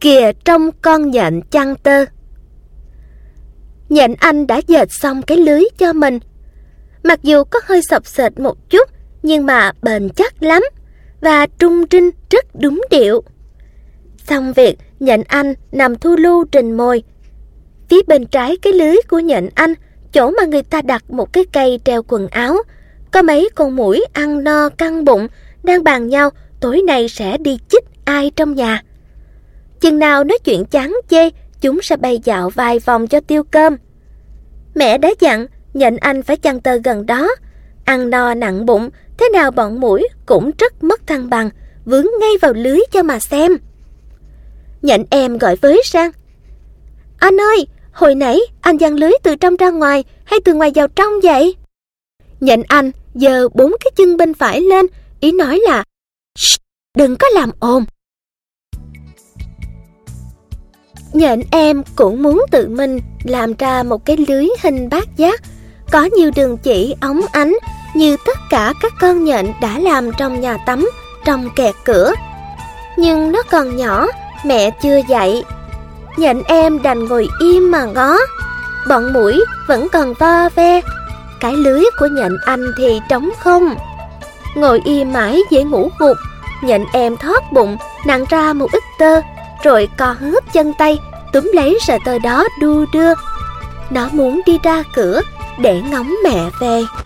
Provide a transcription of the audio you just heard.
Kìa trông con nhện chăn tơ. Nhện Anh đã dệt xong cái lưới cho mình. Mặc dù có hơi xộc xệch một chút, nhưng mà bền chắc lắm và trung trinh rất đúng điệu. Xong việc, nhện Anh nằm thu lu trình mồi. Phía bên trái cái lưới của nhện Anh, chỗ mà người ta đặt một cái cây treo quần áo, có mấy con muỗi ăn no căng bụng đang bàn nhau tối nay sẽ đi chích ai trong nhà. Chừng nào nói chuyện chán chê, chúng sẽ bay dạo vài vòng cho tiêu cơm. Mẹ đã dặn nhện Anh phải chăn tơ gần đó. Ăn no nặng bụng, thế nào bọn muỗi cũng rất mất thăng bằng, vướng ngay vào lưới cho mà xem. Nhện em gọi với sang: "Anh ơi, hồi nãy anh giăng lưới từ trong ra ngoài hay từ ngoài vào trong vậy?" Nhện Anh giơ 4 cái chân bên phải lên, ý nói là đừng có làm ồn. Nhện em cũng muốn tự mình làm ra một cái lưới hình bát giác, có nhiều đường chỉ óng ánh như tất cả các con nhện đã làm trong nhà tắm, trong kẹt cửa. Nhưng nó còn nhỏ, mẹ chưa dạy. Nhện em đành ngồi im mà ngó. Bọn muỗi vẫn còn vo ve. Cái lưới của nhện Anh thì trống không. Ngồi im mãi dễ ngủ gục. Nhện em thoát bụng, nặn ra một ít tơ, rồi co hớp chân tay, túm lấy sợi tơ đó đu đưa. Nó muốn đi ra cửa để ngóng mẹ về.